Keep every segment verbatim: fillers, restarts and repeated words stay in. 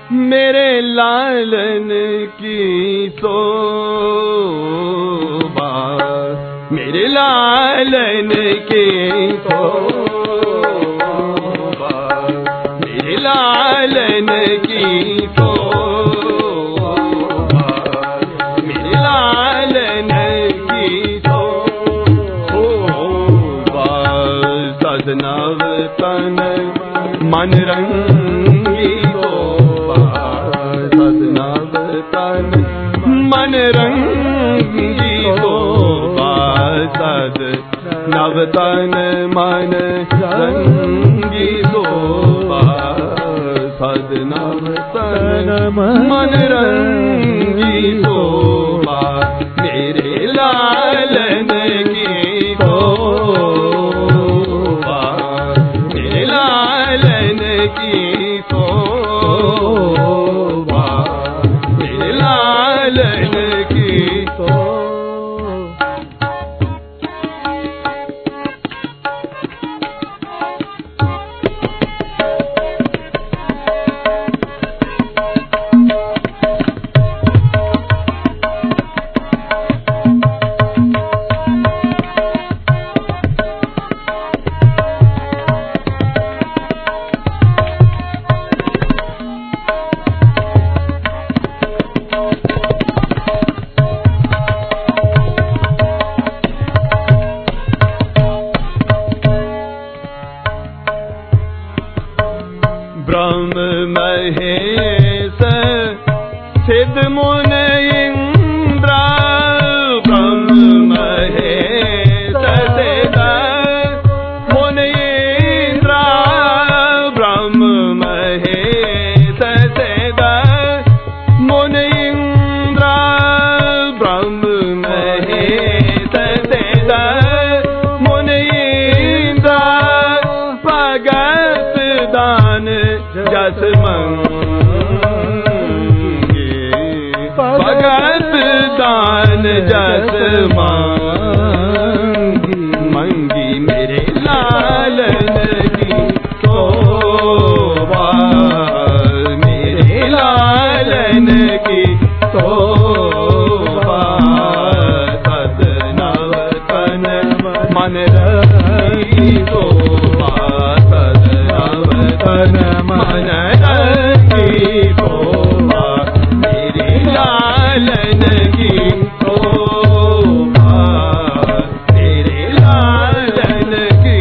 मेरे लालन की शोभा, मेरे लालन की शोभा, मेरे लालन की शोभा, मेरे लालन की शोभा। सजनव तन मन रंगी सजनव तन मन रंगी शोभा, सजनव तन मन रंगी शोभा, सजनव तन मन रंगी शोभा, मेरे लालन की शोभा, मेरे लालन की शोभा, मेरे लालन की शोभा। ब्रह्म महेश सिद्ध मुन इंद्र, ब्रह्म महेश सिद्ध मुन इंद्र, ब्रह्म महेश सिद्ध मुन इंद्र, ब्रह्म महेश सिद्ध मुन इंद्र, भगत दान जस मंगे, भगत दान जस मंगी, मंगी मेरे लालन की शोभा, मेरे लालन की शोभा, सजनव तन मन रंगी शोभा, सजनव तन मन रंगी शोभा, मेरे लालन की शोभा, मेरे लालन की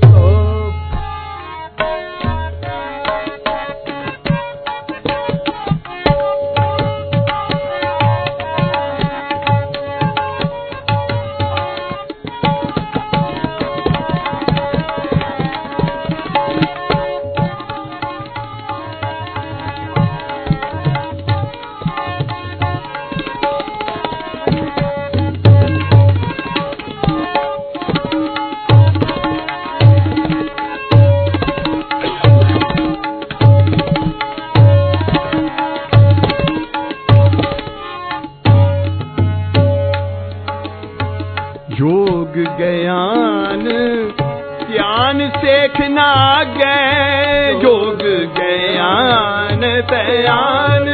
योग ज्ञान ध्यान सेखना गए, योग ज्ञान ध्यान,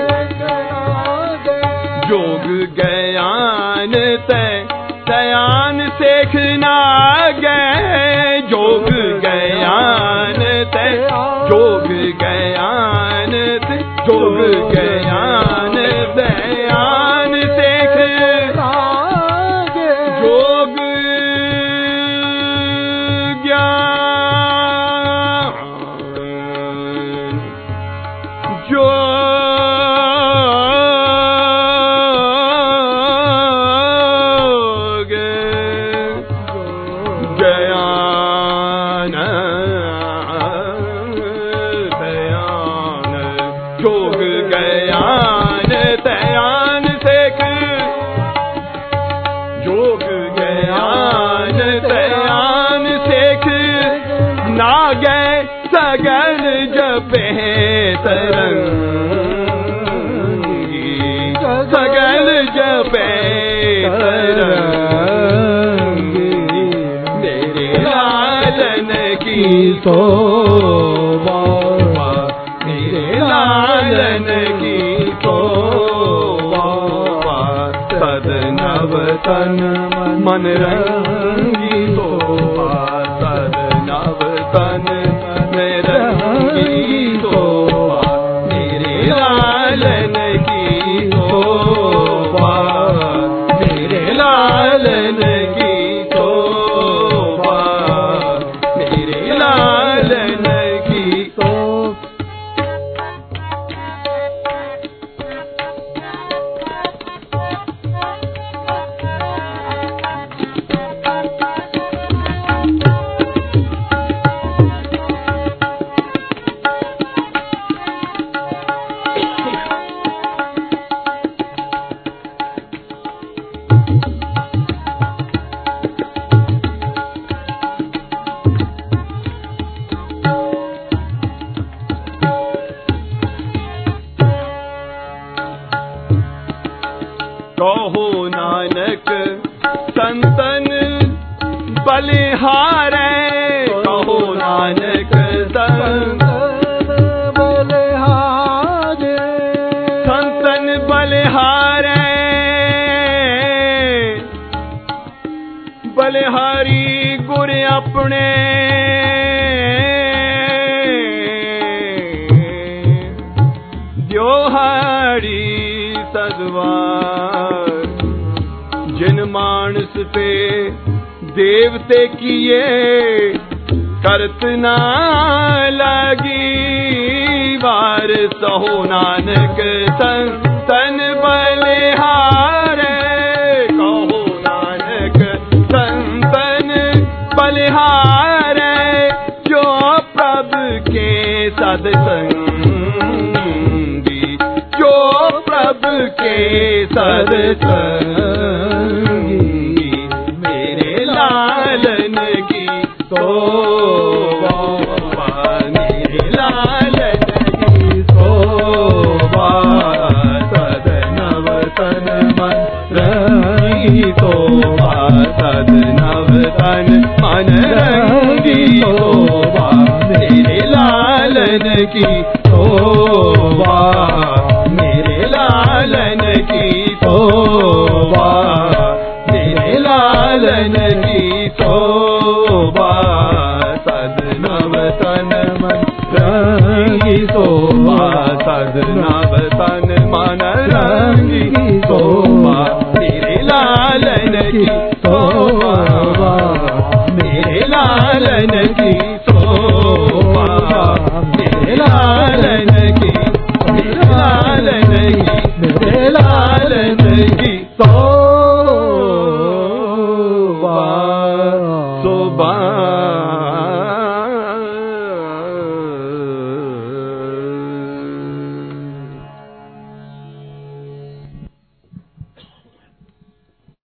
योग ज्ञान ध्यान सेखना गए, योग ज्ञान योग ज्ञान योग ज्ञान ध्यान सेख योग ज्ञान योग ज्ञान ध्यान, योग ज्ञान ध्यान सेख, योग ज्ञान ध्यान सेख, नागे सगल जपे तरंगी, सगल जपे तरंगी, मेरे लालन की शोभा, मेरे लालन तन मन रंगी शोभा सद नव तन में रंगी शोभा मेरे लालन की शोभा मेरे लालन की शोभा मेरे लालन की शोभा। कहो नानक संतन बलिहारे कहो नानक संतन बलिहारे संतन बलिहारे बलिहारी गुर अपने द्योहारी सदवार जिन मानस पे देवते किए करत ना लगी वार सहो नानक संतन बलिहारे कहो नानक संतन बलिहारे जो प्रभु के सत्संगी जो प्रभु के सत्संगी मेरे लालन की शोभा मेरे लालन की शोभा सद नव तन मन रंगी शोभा सद नव तन मन रंगी शोभा मेरे लालन की शोभा मेरे लालन की शोभा मेरे लालन की शोभा सद नव तन मन रंगी शोभा सद नव तन मन रंगी शोभा मेरे लालन की शोभा मेरे लालन की शोभा मेरे लालन की मेरे लालन की मेरे लालन की शोभा शोभा